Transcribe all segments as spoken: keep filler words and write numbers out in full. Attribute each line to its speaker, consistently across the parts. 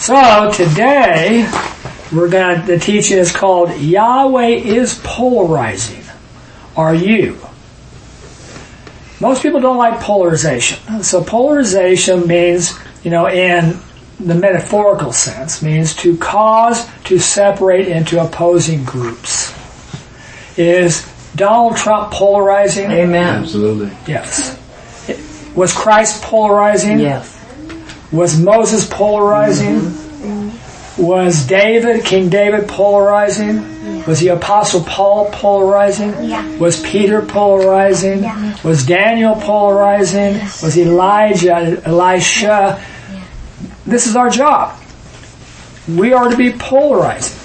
Speaker 1: So today, we're going to, the teaching is called Yahweh is Polarizing. Are you? Most people don't like polarization. So polarization means, you know, in the metaphorical sense, means to cause to separate into opposing groups. Is Donald Trump polarizing?
Speaker 2: Amen.
Speaker 3: Absolutely.
Speaker 1: Yes. Was Christ polarizing?
Speaker 2: Yes.
Speaker 1: Was Moses polarizing?
Speaker 2: Mm-hmm.
Speaker 1: Was David, King David polarizing? Yeah. Was the Apostle Paul polarizing?
Speaker 4: Yeah.
Speaker 1: Was Peter polarizing?
Speaker 4: Yeah.
Speaker 1: Was Daniel polarizing?
Speaker 4: Yes.
Speaker 1: Was Elijah, Elisha?
Speaker 4: Yeah.
Speaker 1: This is our job. We are to be polarizing.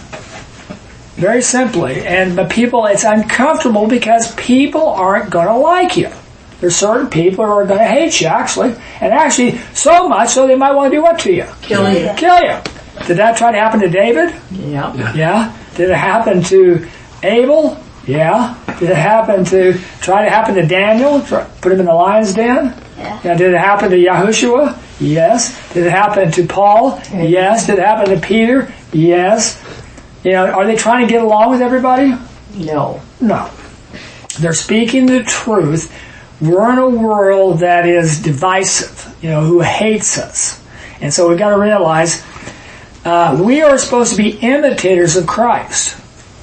Speaker 1: Very simply. And the people, it's uncomfortable because people aren't going to like you. There's certain people who are going to hate you, actually. And actually, so much so they might want to do what to you?
Speaker 2: Kill you.
Speaker 1: Kill you. Did that try to happen to David?
Speaker 2: Yeah.
Speaker 3: Yeah.
Speaker 1: Yeah. Did it happen to Abel? Yeah. Did it happen to, try to happen to Daniel? Try, put him in the lion's den?
Speaker 4: Yeah.
Speaker 1: Yeah. Did it happen to Yahushua? Yes. Did it happen to Paul? Yes. Did it happen to Peter? Yes. You know, are they trying to get along with everybody?
Speaker 2: No.
Speaker 1: No. They're speaking the truth. We're in a world that is divisive, you know, who hates us. And so we've got to realize uh, we are supposed to be imitators of Christ.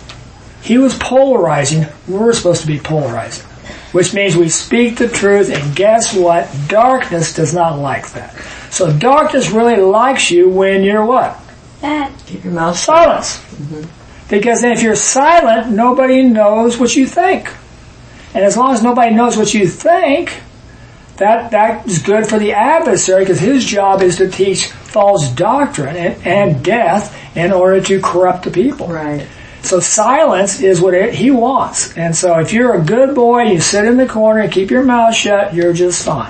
Speaker 1: He was polarizing. We're supposed to be polarizing. Which means we speak the truth, and guess what? Darkness does not like that. So darkness really likes you when you're what?
Speaker 4: Bad.
Speaker 2: Keep your mouth
Speaker 1: Silence.
Speaker 2: Mm-hmm.
Speaker 1: Because then if you're silent, nobody knows what you think. And as long as nobody knows what you think, that that is good for the adversary, because his job is to teach false doctrine and, and death in order to corrupt the people.
Speaker 2: Right.
Speaker 1: So silence is what it, he wants. And so if you're a good boy, you sit in the corner and keep your mouth shut, you're just fine.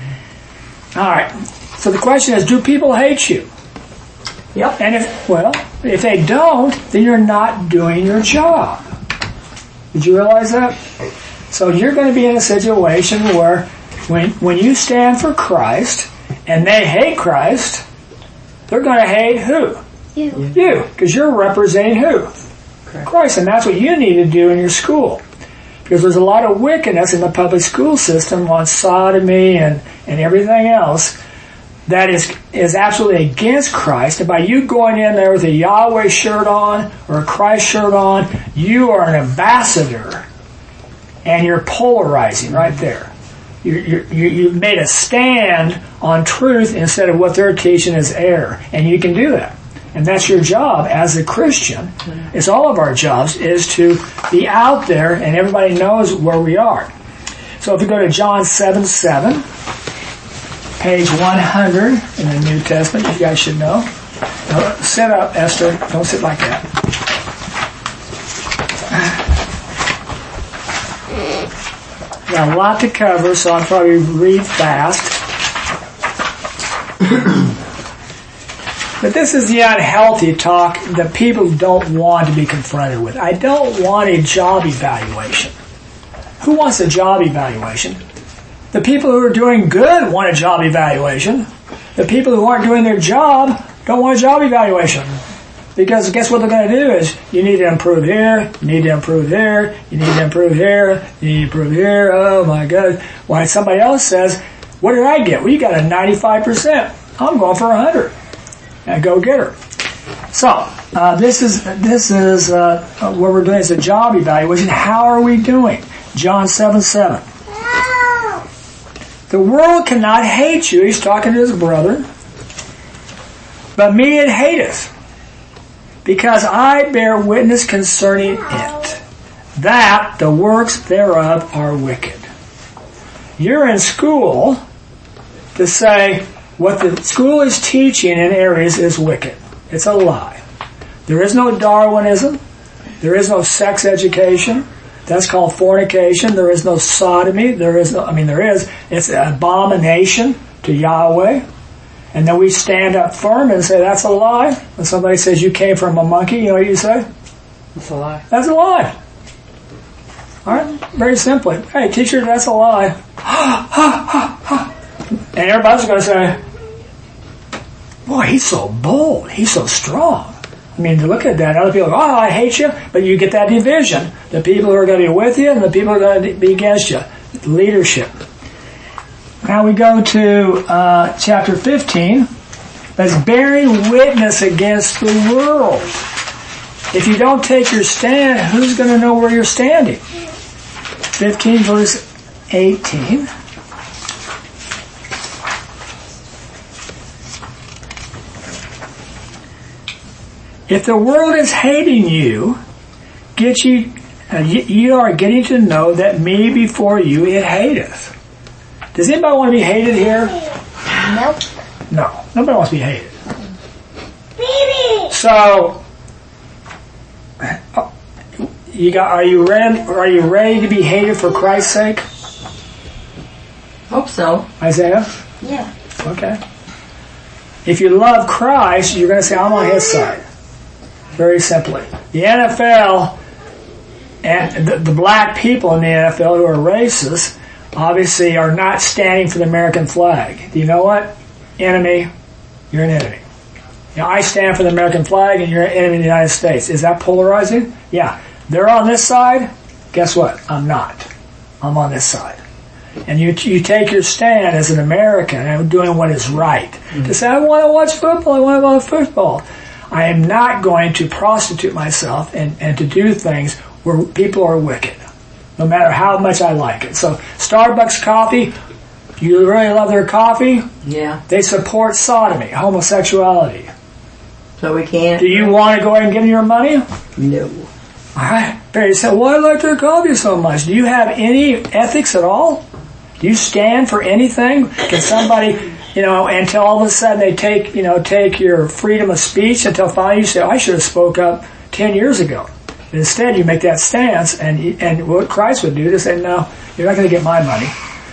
Speaker 1: All right. So the question is, do people hate you?
Speaker 2: Yep.
Speaker 1: And if, well, if they don't, then you're not doing your job. Did you realize that? So you're going to be in a situation where when when you stand for Christ and they hate Christ, they're going to hate who?
Speaker 4: You.
Speaker 1: You, because you're representing who?
Speaker 2: Correct.
Speaker 1: Christ. And that's what you need to do in your school. Because there's a lot of wickedness in the public school system on sodomy and, and everything else that is is absolutely against Christ. And by you going in there with a Yahweh shirt on or a Christ shirt on, you are an ambassador. And you're polarizing right there. You, you, you, you've made a stand on truth instead of what they're teaching is error. And you can do that. And that's your job as a Christian. It's all of our jobs is to be out there and everybody knows where we are. So if you go to John seven seven, page one hundred in the New Testament, you guys should know. Now, sit up, Esther. Don't sit like that. Got a lot to cover, so I'll probably read fast. But this is the unhealthy talk that people don't want to be confronted with. I don't want a job evaluation. Who wants a job evaluation? The people who are doing good want a job evaluation. The people who aren't doing their job don't want a job evaluation. Because guess what they're going to do is, you need to improve here, you need to improve here, you need to improve here, you need to improve here, oh my God. Why somebody else says, what did I get? Well, you got a ninety-five percent. I'm going for one hundred. And go get her. So, uh, this is, this is, uh, what we're doing is a job evaluation. How are we doing? John seven seven. The world cannot hate you, he's talking to his brother, but me it hateth. Because I bear witness concerning it, that the works thereof are wicked. You're in school to say what the school is teaching in areas is wicked. It's a lie. There is no Darwinism. There is no sex education. That's called fornication. There is no sodomy. There is no, I mean there is. It's an abomination to Yahweh. And then we stand up firm and say, that's a lie. When somebody says you came from a monkey, you know what you say?
Speaker 2: That's a lie.
Speaker 1: That's a lie. Alright? Very simply. Hey, teacher, that's a lie. And everybody's going to say, boy, he's so bold. He's so strong. I mean, to look at that, other people go, oh, I hate you, but you get that division. The people who are going to be with you and the people who are going to be against you. Leadership. Now we go to uh, chapter fifteen. That's bearing witness against the world. If you don't take your stand, who's going to know where you're standing? fifteen verse eighteen. If the world is hating you, get you, uh, you, you are getting to know that me before you it hateth. Does anybody want to be hated here?
Speaker 3: Nope.
Speaker 1: No, nobody wants to be hated.
Speaker 3: Baby.
Speaker 1: So, you got? Are you ready? Are you ready to be hated for Christ's sake?
Speaker 2: Hope so.
Speaker 1: Isaiah?
Speaker 3: Yeah.
Speaker 1: Okay. If you love Christ, you're going to say, I'm on his side. Very simply. The N F L and the, the black people in the N F L who are racist obviously are not standing for the American flag. Do you know what? Enemy, you're an enemy. You know, I stand for the American flag and you're an enemy of the United States. Is that polarizing? Yeah. They're on this side. Guess what? I'm not. I'm on this side. And you you take your stand as an American and doing what is right. Mm-hmm. To say, I want to watch football, I want to watch football. I am not going to prostitute myself and, and to do things where people are wicked, no matter how much I like it. So Starbucks coffee, you really love their coffee?
Speaker 2: Yeah.
Speaker 1: They support sodomy, homosexuality.
Speaker 2: So we can't.
Speaker 1: Do you want to go ahead and give them your money?
Speaker 2: No.
Speaker 1: All right. Barry said, why do I like their coffee so much? Do you have any ethics at all? Do you stand for anything? Can somebody, you know, until all of a sudden they take, you know, take your freedom of speech until finally you say, I should have spoke up ten years ago. But instead you make that stance and and what Christ would do to say, no, you're not going to get my money.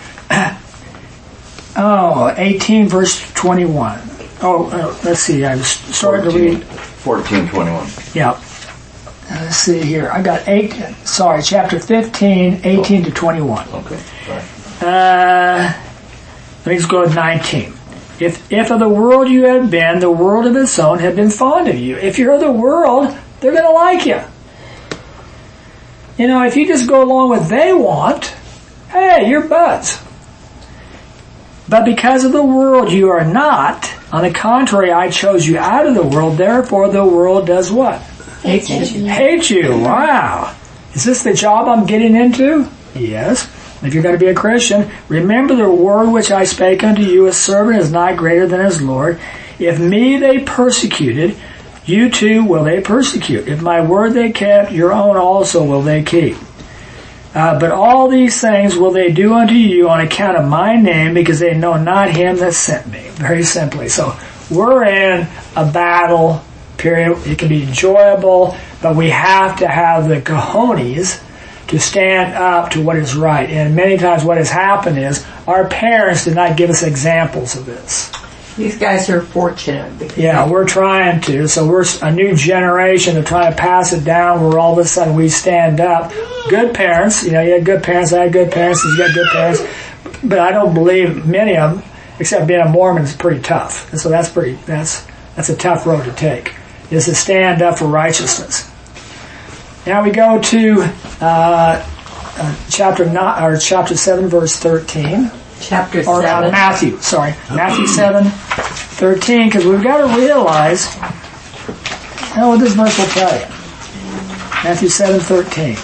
Speaker 1: Oh, eighteen verse twenty-one. Oh, uh, let's see, I was starting to read.
Speaker 4: fourteen twenty-one.
Speaker 1: Yeah. Uh, let's see here. I got eight, sorry, chapter fifteen, eighteen oh. to twenty-one.
Speaker 4: Okay, sorry.
Speaker 1: Uh, let me just go to nineteen. If if of the world you had been, the world of its own had been fond of you. If you're of the world, they're going to like you. You know, if you just go along with what they want, hey, you're buds. But because of the world you are not. On the contrary, I chose you out of the world. Therefore, the world does what?
Speaker 3: Hate you.
Speaker 1: Hate you. Wow. Is this the job I'm getting into? Yes. If you're going to be a Christian, remember the word which I spake unto you, a servant is not greater than his Lord. If me they persecuted, you too will they persecute. If my word they kept, your own also will they keep. Uh, but all these things will they do unto you on account of my name, because they know not him that sent me. Very simply. So we're in a battle period. It can be enjoyable, but we have to have the cojones to stand up to what is right. And many times what has happened is our parents did not give us examples of this.
Speaker 2: These guys are fortunate. Because
Speaker 1: yeah, we're trying to. So we're a new generation of trying to pass it down where all of a sudden we stand up. Good parents, you know, you had good parents, I had good parents, you got good parents. But I don't believe many of them, except being a Mormon, is pretty tough. And so that's pretty, that's, that's a tough road to take, is to stand up for righteousness. Now we go to uh, uh, chapter nine, or chapter seven, verse thirteen.
Speaker 2: Chapter
Speaker 1: or,
Speaker 2: seven.
Speaker 1: Uh, Matthew, sorry, Matthew seven, thirteen. Because we've got to realize, oh, what this verse will tell you. Matthew seven, thirteen.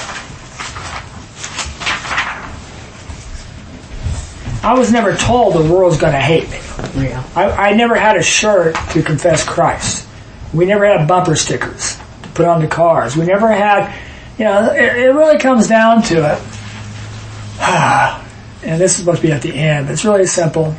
Speaker 1: I was never told the world's going to hate me.
Speaker 2: Yeah.
Speaker 1: I, I never had a shirt to confess Christ. We never had bumper stickers put on the cars. We never had, you know, it, it really comes down to it. And this is supposed to be at the end. It's really simple.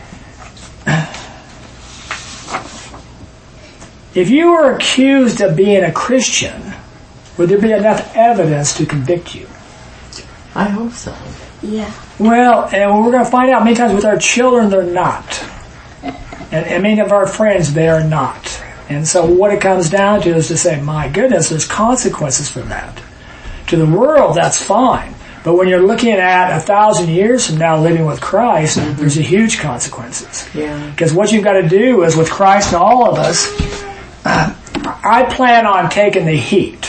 Speaker 1: If you were accused of being a Christian, would there be enough evidence to convict you?
Speaker 2: I hope so.
Speaker 3: Yeah.
Speaker 1: Well, and we're going to find out many times with our children, they're not. And, and many of our friends, they are not. And so what it comes down to is to say, my goodness, there's consequences for that. To the world, that's fine. But when you're looking at a thousand years from now living with Christ, mm-hmm. there's a huge consequences.
Speaker 2: Yeah.
Speaker 1: Because what you've got to do is with Christ and all of us, uh, I plan on taking the heat.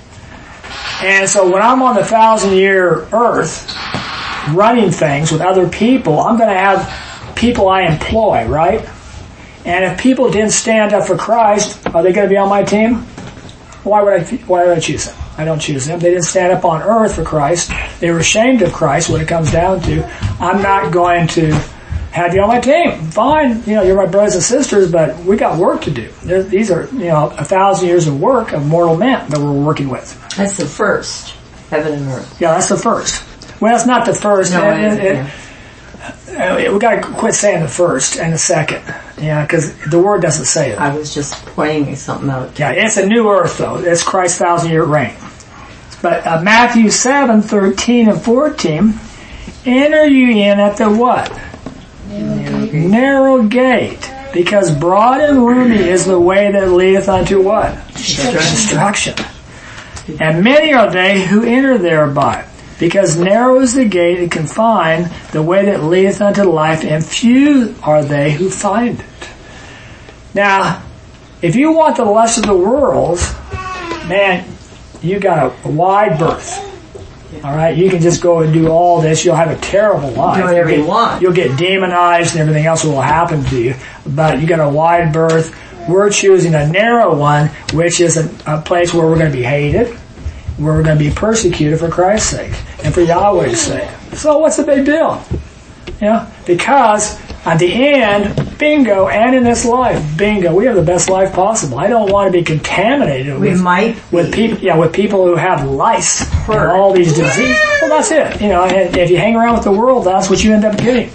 Speaker 1: And so when I'm on the thousand year earth running things with other people, I'm going to have people I employ, right? And if people didn't stand up for Christ, are they going to be on my team? Why would I, why would I choose them? I don't choose them. They didn't stand up on earth for Christ. They were ashamed of Christ when it comes down to, I'm not going to have you on my team. Fine, you know, you're my brothers and sisters, but we got work to do. There, these are, you know, a thousand years of work of mortal men that we're working with.
Speaker 2: That's the first, heaven and earth.
Speaker 1: Yeah, that's the first. Well, it's not the first.
Speaker 2: No,
Speaker 1: it, it,
Speaker 2: yeah.
Speaker 1: it, we got to quit saying the first and the second. Yeah, because the word doesn't say it.
Speaker 2: I was just pointing something out.
Speaker 1: Yeah, it's a new earth, though. It's Christ's thousand-year reign. But uh, Matthew seven, thirteen and fourteen, enter you in at the what?
Speaker 3: Narrow gate.
Speaker 1: Narrow gate. Because broad and roomy is the way that leadeth unto what?
Speaker 3: Destruction.
Speaker 1: Destruction. And many are they who enter thereby. Because narrow is the gate and confined the way that leadeth unto life, and few are they who find it. Now, if you want the lust of the world, man, you got a, a wide berth. All right, you can just go and do all this. You'll have a terrible life.
Speaker 2: Do whatever
Speaker 1: you'll
Speaker 2: you want.
Speaker 1: You'll get demonized and everything else will happen to you. But you got a wide berth. We're choosing a narrow one, which is a, a place where we're going to be hated, where we're going to be persecuted for Christ's sake and for Yahweh's sake. So what's the big deal? You know, because at the end, bingo, and in this life, bingo, we have the best life possible. I don't want to be contaminated
Speaker 2: We
Speaker 1: with,
Speaker 2: might
Speaker 1: with
Speaker 2: be.
Speaker 1: people, yeah, with people who have lice and
Speaker 2: Hurt.
Speaker 1: all these diseases. Well, that's it. You know, and if you hang around with the world, that's what you end up getting.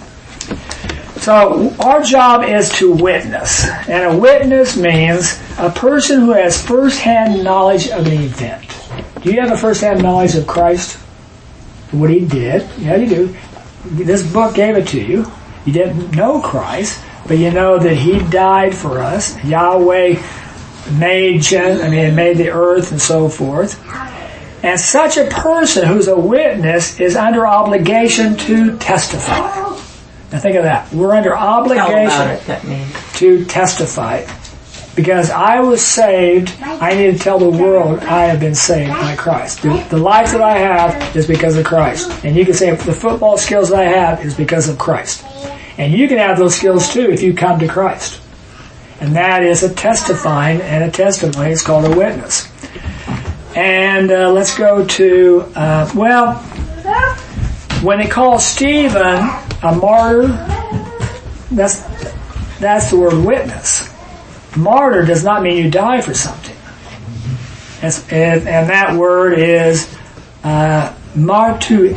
Speaker 1: So our job is to witness, and a witness means a person who has first-hand knowledge of an event. Do you have a first-hand knowledge of Christ? What He did? Yeah, you do. This book gave it to you. You didn't know Christ, but you know that He died for us. Yahweh made Gen- I mean, made the earth and so forth. And such a person who's a witness is under obligation to testify. Now think of that. We're under
Speaker 2: Tell about
Speaker 1: obligation
Speaker 2: it, that means.
Speaker 1: to testify. Because I was saved, I need to tell the world I have been saved by Christ. The, the life that I have is because of Christ. And you can say the football skills that I have is because of Christ. And you can have those skills too if you come to Christ. And that is a testifying and a testimony. It's called a witness. And uh, let's go to, uh, well, when they call Stephen a martyr, that's that's the word witness. Martyr does not mean you die for something. It's, and, and that word is uh, martyrion.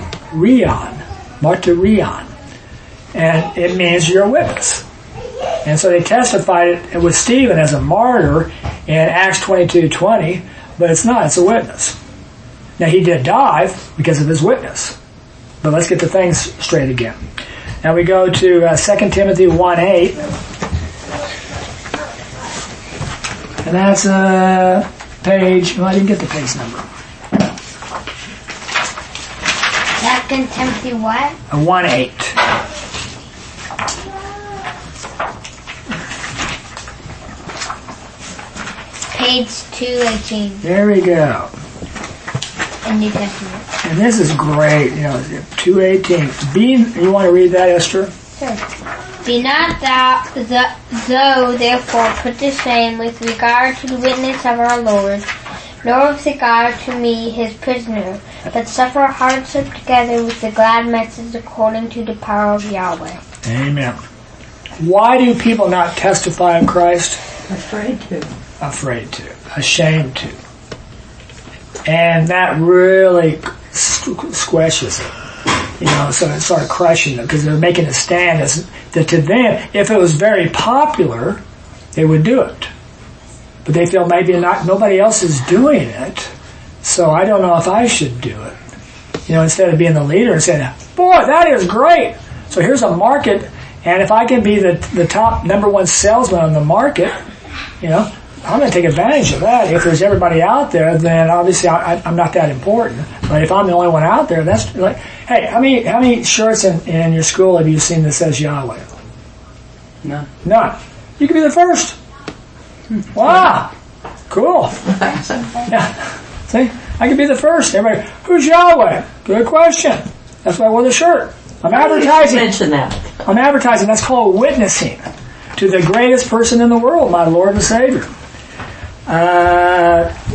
Speaker 1: Martyrion. And it means you're a witness. And so they testified it with Stephen as a martyr in Acts twenty-two twenty, but it's not, it's a witness. Now he did die because of his witness. But let's get the things straight again. Now we go to uh, Second Timothy one eight. And that's uh, page, well, I didn't get the page number.
Speaker 3: Second Timothy what?
Speaker 1: Uh, one eight.
Speaker 3: Page two eighteen
Speaker 1: There we go.
Speaker 3: in New Testament.
Speaker 1: And this is great, you know, two eighteen. Be, you want to read that, Esther?
Speaker 3: Sure. Be not thou, the, though therefore put to shame with regard to the witness of our Lord, nor with regard to me his prisoner, but suffer hardship together with the glad message according to the power of Yahweh.
Speaker 1: Amen. Why do people not testify of Christ?
Speaker 2: Afraid to.
Speaker 1: Afraid to. Ashamed to. And that really squashes it. You know, so it started crushing them because they're making a stand as that to them, if it was very popular, they would do it. But they feel maybe not, nobody else is doing it, so I don't know if I should do it. You know, instead of being the leader and saying, boy, that is great. So here's a market, and if I can be the the top number one salesman on the market, you know, I'm going to take advantage of that. If there's everybody out there, then obviously I, I, I'm not that important. But if I'm the only one out there, that's like, hey, how many how many shirts in, in your school have you seen that says Yahweh?
Speaker 2: None.
Speaker 1: None. You could be the first. Wow. Cool. Yeah. See, I could be the first. Everybody, who's Yahweh? Good question. That's why I wore the shirt. I'm advertising.
Speaker 2: Mention that.
Speaker 1: I'm advertising. That's called witnessing to the greatest person in the world, my Lord and Savior. Uh,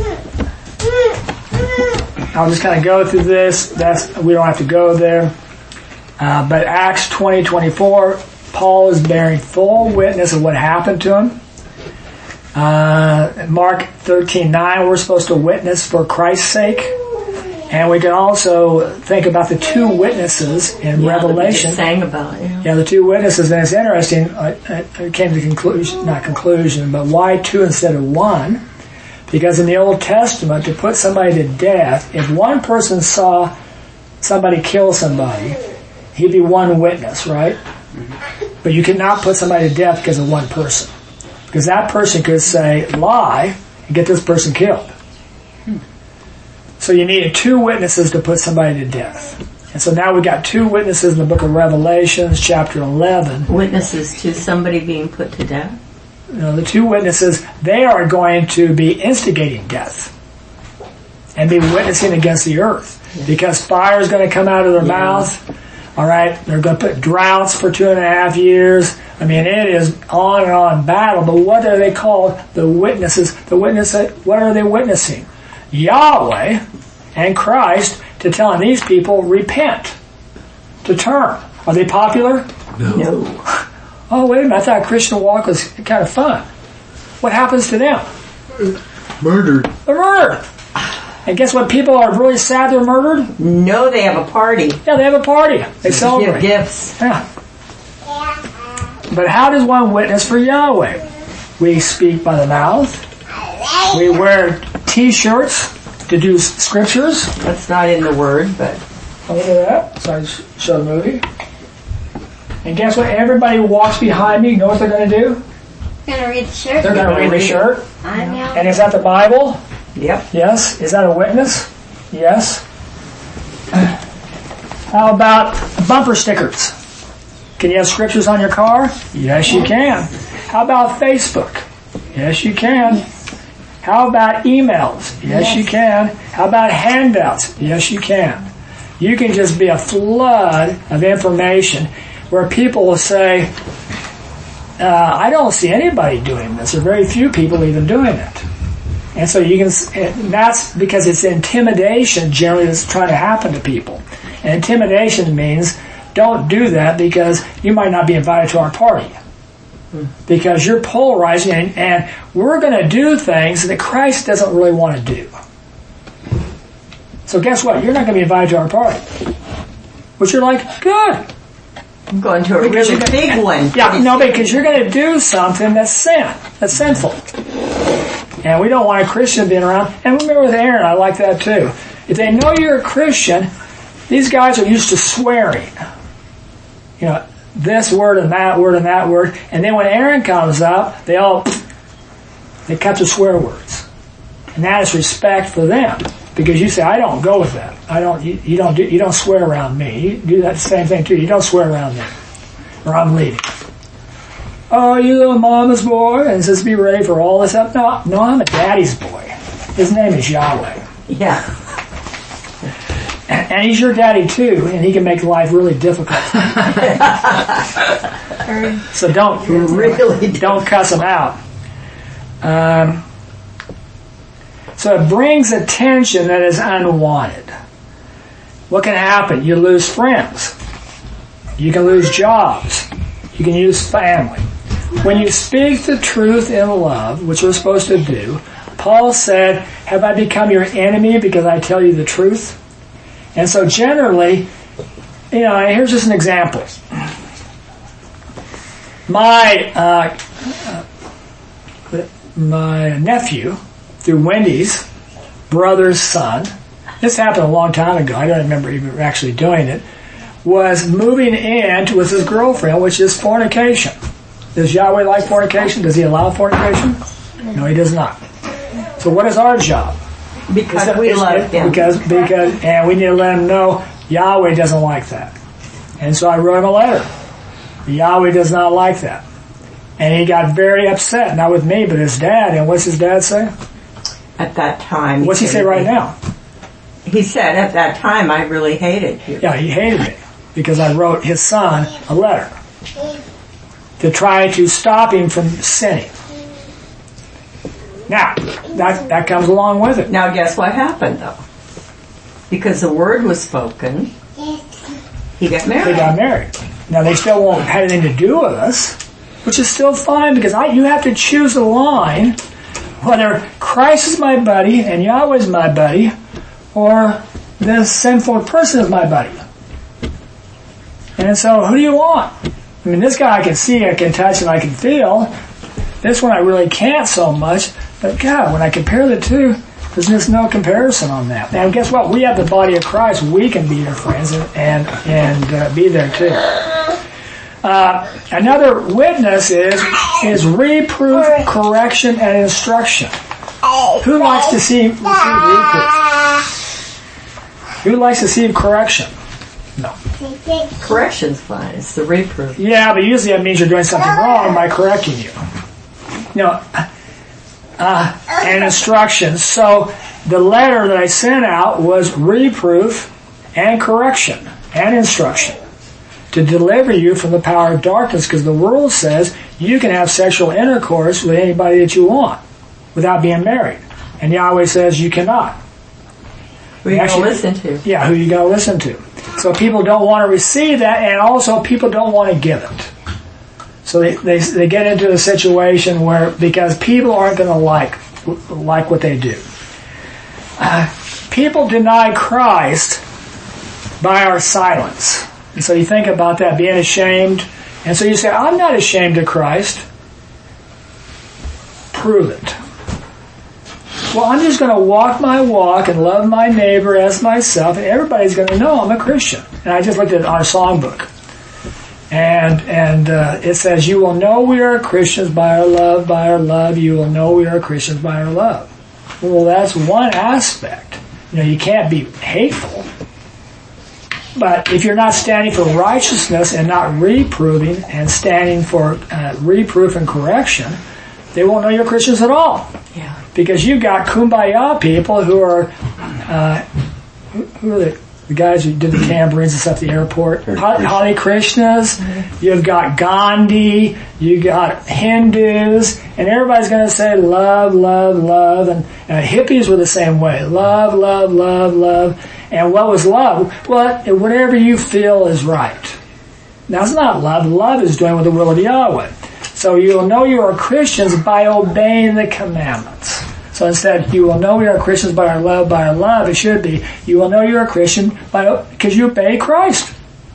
Speaker 1: I'll just kind of go through this. That's we don't have to go there. Uh, but Acts twenty twenty-four, Paul is bearing full witness of what happened to him. Uh, Mark thirteen nine, we're supposed to witness for Christ's sake. And we can also think about the two witnesses in
Speaker 2: yeah,
Speaker 1: Revelation.
Speaker 2: That we sang about it. Yeah.
Speaker 1: yeah, the two witnesses, and it's interesting. I, I came to conclusion, not conclusion, but why two instead of one? Because in the Old Testament, to put somebody to death, if one person saw somebody kill somebody, he'd be one witness, right? Mm-hmm. But you cannot put somebody to death because of one person, because that person could say lie and get this person killed. So you needed two witnesses to put somebody to death. And so now we got two witnesses in the book of Revelations, chapter eleven.
Speaker 2: Witnesses to somebody being put to death?
Speaker 1: You know, the two witnesses, they are going to be instigating death and be witnessing against the earth. Yeah. Because fire is going to come out of their yeah. mouth. All right? They're going to put droughts for two and a half years. I mean, it is on and on battle. But what are they called? The witnesses. The witness. What are they witnessing? Yahweh and Christ to telling these people, repent, to turn. Are they popular?
Speaker 2: No. no.
Speaker 1: Oh, wait a minute. I thought Christian walk was kind of fun. What happens to them?
Speaker 4: Murdered.
Speaker 1: They're murdered. And guess what? People are really sad they're murdered?
Speaker 2: No, they have a party.
Speaker 1: Yeah, they have a party. They celebrate.
Speaker 2: Give gifts.
Speaker 1: Yeah. But how does one witness for Yahweh? We speak by the mouth. We wear T-shirts to do scriptures.
Speaker 2: That's not in the Word, but...
Speaker 1: Oh, look at that. So I show the movie. And guess what? Everybody who walks behind me, you know what they're going to do?
Speaker 3: They're going to read the shirt.
Speaker 1: They're going to read the shirt.
Speaker 3: I know.
Speaker 1: And is that the Bible?
Speaker 2: Yep.
Speaker 1: Yes. Is that a witness? Yes. How about bumper stickers? Can you have scriptures on your car? Yes, you can. How about Facebook? Yes, you can. How about emails? Yes, yes, you can. How about handouts? Yes, you can. You can just be a flood of information where people will say, uh, I don't see anybody doing this, or very few people even doing it. And so you can, and that's because it's intimidation generally that's trying to happen to people. And intimidation means don't do that because you might not be invited to our party. Because you're polarizing, and, and we're going to do things that Christ doesn't really want to do. So guess what? You're not going to be invited to our party. But you're like, good.
Speaker 2: I'm going to a
Speaker 1: because
Speaker 2: really big
Speaker 1: gonna,
Speaker 2: one.
Speaker 1: Yeah, no, because you're going to do something that's sin, that's sinful. And we don't want a Christian being around. And remember with Aaron, I like that too. If they know you're a Christian, these guys are used to swearing. You know, this word and that word and that word. And then when Aaron comes up, they all, they cut the swear words. And that is respect for them. Because you say, I don't go with that. I don't, you, you don't do, you don't swear around me. You do that same thing too. You don't swear around me. Or I'm leaving. Oh, you little mama's boy, and says be ready for all this up. No, no, I'm a daddy's boy. His name is Yahweh.
Speaker 2: Yeah.
Speaker 1: And, and he's your daddy too, and he can make life really difficult. So don't really don't cuss him out. Um, so it brings attention that is unwanted. What can happen? You lose friends. You can lose jobs. You can lose family. When you speak the truth in love, which we're supposed to do, Paul said, have I become your enemy because I tell you the truth? And so generally, you know, here's just an example. My uh, uh, my nephew, through Wendy's brother's son, this happened a long time ago, I don't remember even actually doing it, was moving in with his girlfriend, which is fornication. Does Yahweh like fornication? Does he allow fornication? No, he does not. So what is our job?
Speaker 2: Because
Speaker 1: It's-
Speaker 2: we
Speaker 1: it's-
Speaker 2: love
Speaker 1: it-
Speaker 2: him.
Speaker 1: Because, because, and we need to let him know Yahweh doesn't like that. And so I wrote him a letter. Yahweh does not like that. And he got very upset, not with me, but his dad. And what's his dad say?
Speaker 2: At that time.
Speaker 1: What's he say right now?
Speaker 2: He said, at that time, I really hated you.
Speaker 1: Yeah, he hated me because I wrote his son a letter to try to stop him from sinning. Now, that, that comes along with it.
Speaker 2: Now, guess what happened, though? Because the word was spoken, he got married.
Speaker 1: They got married. Now, they still won't have anything to do with us, which is still fine because I, you have to choose a line whether Christ is my buddy and Yahweh is my buddy or this sinful person is my buddy. And so, who do you want? I mean, this guy I can see, I can touch, and I can feel. This one I really can't so much. But God, when I compare the two, there's just no comparison on that. Now, guess what? We have the body of Christ. We can be their friends and and, and uh, be there too. Uh, another witness is is reproof, correction, and instruction. Who likes to see receive reproof? Who likes to see correction? No.
Speaker 2: Correction's fine. It's the reproof.
Speaker 1: Yeah, but usually that means you're doing something wrong by correcting you. You know, uh, and instructions. So the letter that I sent out was reproof and correction and instruction to deliver you from the power of darkness, because the world says you can have sexual intercourse with anybody that you want without being married. And Yahweh says you cannot.
Speaker 2: Who are you going to
Speaker 1: Actually-
Speaker 2: listen to?
Speaker 1: Yeah, who you going to listen to. So people don't want to receive that, and also people don't want to give it. So they, they, they get into a situation where, because people aren't going to like, like what they do. Uh, people deny Christ by our silence. And so you think about that, being ashamed. And so you say, I'm not ashamed of Christ. Prove it. Well, I'm just going to walk my walk and love my neighbor as myself, and everybody's going to know I'm a Christian. And I just looked at our songbook. And and uh, it says, you will know we are Christians by our love, by our love. You will know we are Christians by our love. Well, that's one aspect. You know, you can't be hateful. But if you're not standing for righteousness and not reproving and standing for uh, reproof and correction, they won't know you're Christians at all.
Speaker 2: Yeah.
Speaker 1: Because you've got kumbaya people who are, uh, who, who are the, the guys who did the tambourines and stuff at the airport? Hare Krishnas. Mm-hmm. You've got Gandhi. You've got Hindus. And everybody's going to say love, love, love. And uh, hippies were the same way. Love, love, love, love. And what was love? Well, whatever you feel is right. Now, it's not love. Love is doing with the will of Yahweh. So you will know you are Christians by obeying the commandments. So instead, you will know we are Christians by our love, by our love. It should be, you will know you are a Christian by because you obey Christ.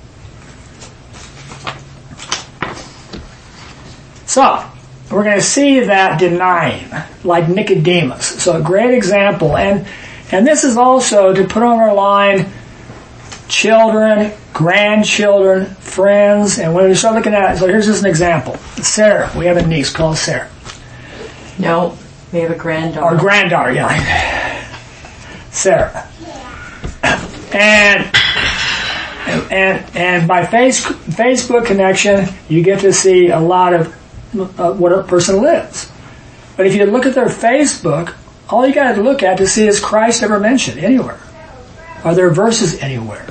Speaker 1: So, we're going to see that denying, like Nicodemus. So a great example. And and this is also to put on our line children, grandchildren, friends, and when we start looking at it, so here's just an example. Sarah, we have a niece called Sarah.
Speaker 2: No, we have a granddaughter.
Speaker 1: Our granddaughter, yeah. Sarah. And and and by face, Facebook connection, you get to see a lot of uh, what a person lives. But if you look at their Facebook, all you got to look at to see is Christ ever mentioned anywhere. Are there verses anywhere?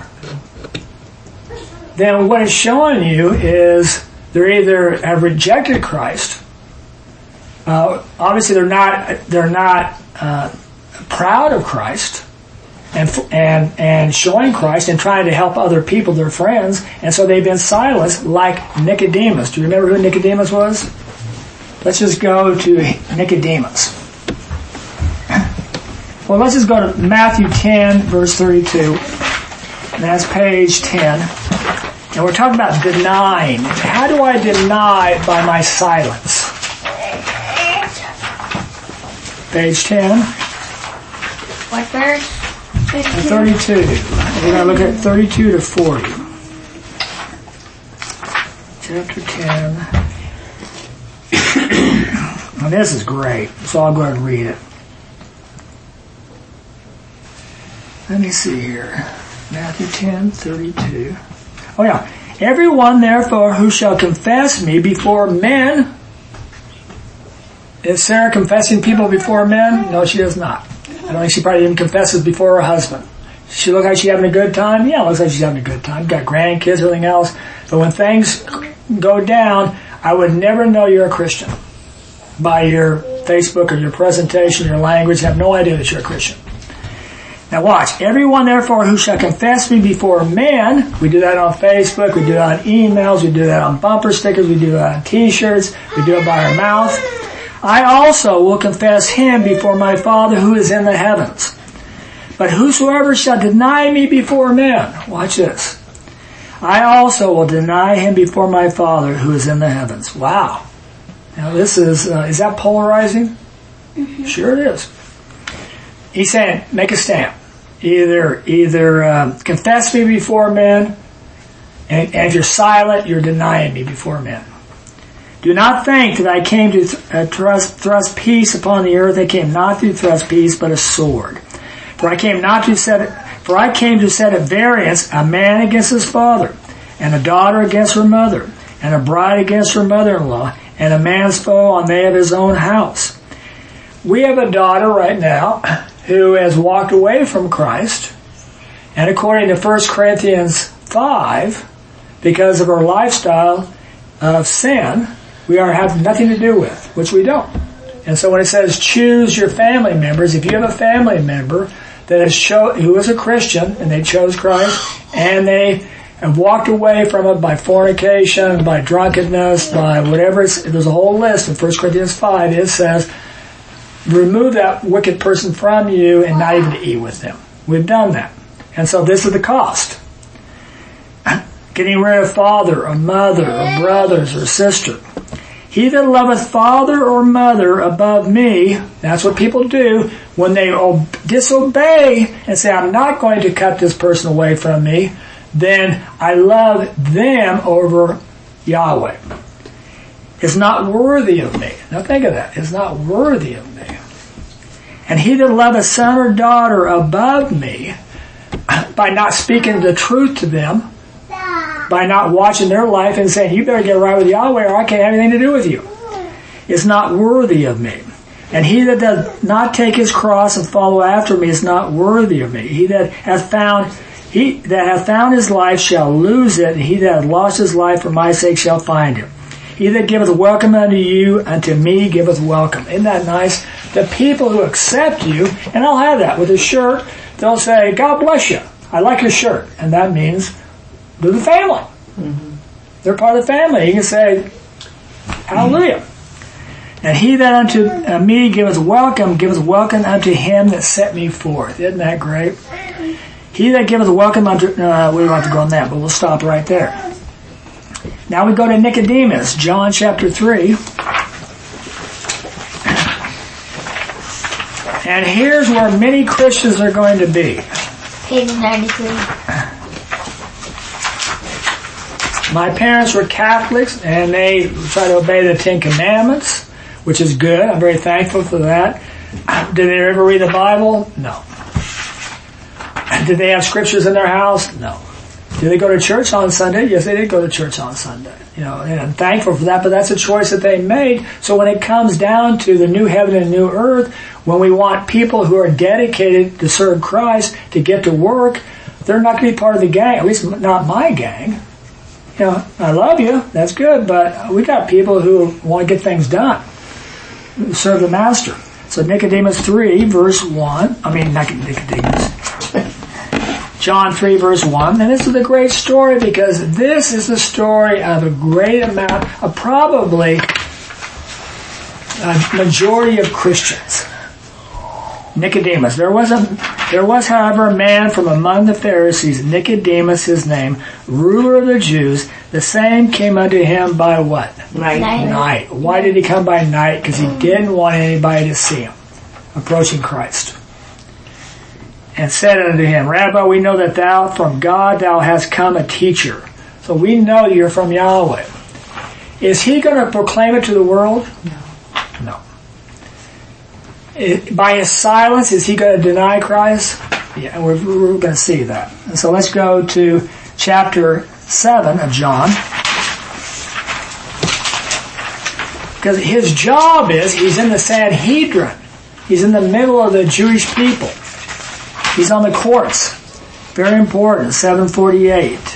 Speaker 1: Then what it's showing you is they either have rejected Christ. Uh, obviously, they're not they're not uh, proud of Christ and and and showing Christ and trying to help other people, their friends, and so they've been silenced, like Nicodemus. Do you remember who Nicodemus was? Let's just go to Nicodemus. Well, let's just go to Matthew ten, verse thirty-two. And that's page ten. And we're talking about denying. How do I deny by my silence? Page ten.
Speaker 3: What verse?
Speaker 1: thirty-two. We're going to look at thirty-two to forty. Chapter ten. And this is great, so I'll go ahead and read it. Let me see here. Matthew ten thirty-two. Oh yeah. Everyone therefore who shall confess me before men. Is Sarah confessing people before men? No, she does not. I don't think she probably even confesses before her husband. She look like she's having a good time? Yeah, it looks like she's having a good time. Got grandkids, everything else. But when things go down, I would never know you're a Christian. By your Facebook or your presentation, your language, I have no idea that you're a Christian. Now watch. Everyone therefore who shall confess me before men, we do that on Facebook, we do that on emails, we do that on bumper stickers, we do that on t-shirts, we do it by our mouth. I also will confess him before my Father who is in the heavens. But whosoever shall deny me before men, watch this, I also will deny him before my Father who is in the heavens. Wow. Now this is, uh, is that polarizing? Mm-hmm. Sure it is. He's saying, make a stand. Either, either uh, confess me before men, and, and if you're silent, you're denying me before men. Do not think that I came to th- uh, thrust, thrust peace upon the earth. I came not to thrust peace, but a sword. For I came not to set, for I came to set at variance a man against his father, and a daughter against her mother, and a bride against her mother-in-law, and a man's foe on they of his own house. We have a daughter right now who has walked away from Christ, and according to First Corinthians five, because of her lifestyle of sin, we are have nothing to do with, which we don't. And so when it says choose your family members, if you have a family member that has cho- who is a Christian and they chose Christ and they have walked away from it by fornication, by drunkenness, by whatever, it's, there's a whole list in First Corinthians five. It says remove that wicked person from you and not even to eat with them. We've done that. And so this is the cost. Getting rid of father or mother or brothers or sister. He that loveth father or mother above me, that's what people do when they disobey and say, I'm not going to cut this person away from me, then I love them over Yahweh. Is not worthy of me. Now think of that. Is not worthy of me. And he that loveth son or daughter above me, by not speaking the truth to them, by not watching their life and saying, you better get right with Yahweh or I can't have anything to do with you, is not worthy of me. And he that does not take his cross and follow after me is not worthy of me. He that hath found he that hath found his life shall lose it, and he that hath lost his life for my sake shall find it. He that giveth welcome unto you, unto me giveth welcome. Isn't that nice? The people who accept you, and I'll have that with a shirt, they'll say, God bless you. I like your shirt. And that means they're the family. Mm-hmm. They're part of the family. You can say, hallelujah. And he that unto me giveth welcome, giveth welcome unto him that set me forth. Isn't that great? He that giveth welcome unto, uh, we don't have to go on that, but we'll stop right there. Now we go to Nicodemus, John chapter three. And here's where many Christians are going to be.
Speaker 3: Page ninety-three.
Speaker 1: My parents were Catholics, and they try to obey the Ten Commandments, which is good. I'm very thankful for that. Did they ever read the Bible? No. Did they have scriptures in their house? No. Did they go to church on Sunday? Yes, they did go to church on Sunday. You know, and I'm thankful for that, but that's a choice that they made. So when it comes down to the new heaven and new earth, when we want people who are dedicated to serve Christ to get to work, they're not going to be part of the gang, at least not my gang. You know, I love you, that's good, but we got people who want to get things done, serve the master. So Nicodemus three, verse one, I mean, not Nicodemus, John three, verse one, and this is a great story because this is the story of a great amount, of probably a majority of Christians. Nicodemus. There was a, there was, however, a man from among the Pharisees, Nicodemus his name, ruler of the Jews. The same came unto him by what?
Speaker 2: Night.
Speaker 3: Night.
Speaker 1: Night. Why did he come by night? Because he didn't want anybody to see him approaching Christ. And said unto him, Rabbi, we know that thou from God thou hast come a teacher. So we know you're from Yahweh. Is he going to proclaim it to the world?
Speaker 2: No.
Speaker 1: No. it, by his silence, is he going to deny Christ? Yeah, we're, we're going to see that. And so let's go to chapter seven of John. Because his job is, he's in the Sanhedrin. He's in the middle of the Jewish people. He's on the courts. Very important, seven forty-eight.